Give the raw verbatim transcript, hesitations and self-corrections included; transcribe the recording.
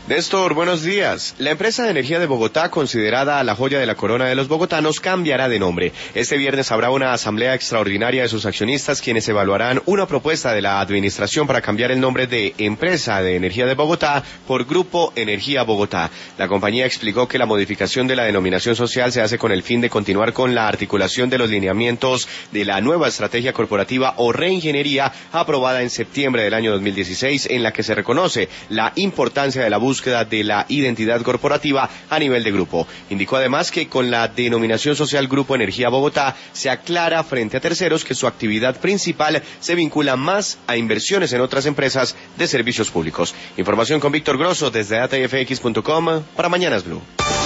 Néstor, buenos días. La empresa de energía de Bogotá, considerada la joya de la corona de los bogotanos, cambiará de nombre. Este viernes habrá una asamblea extraordinaria de sus accionistas, quienes evaluarán una propuesta de la administración para cambiar el nombre de Empresa de Energía de Bogotá por Grupo Energía Bogotá. La compañía explicó que la modificación de la denominación social se hace con el fin de continuar con la articulación de los lineamientos de la nueva estrategia corporativa o reingeniería aprobada en septiembre del año dos mil dieciséis, en la que se reconoce la importancia de la búsqueda de la identidad corporativa a nivel de grupo. Indicó además que con la denominación social Grupo Energía Bogotá se aclara frente a terceros que su actividad principal se vincula más a inversiones en otras empresas de servicios públicos. Información con Víctor Grosso desde data f x punto com para Mañanas Blue.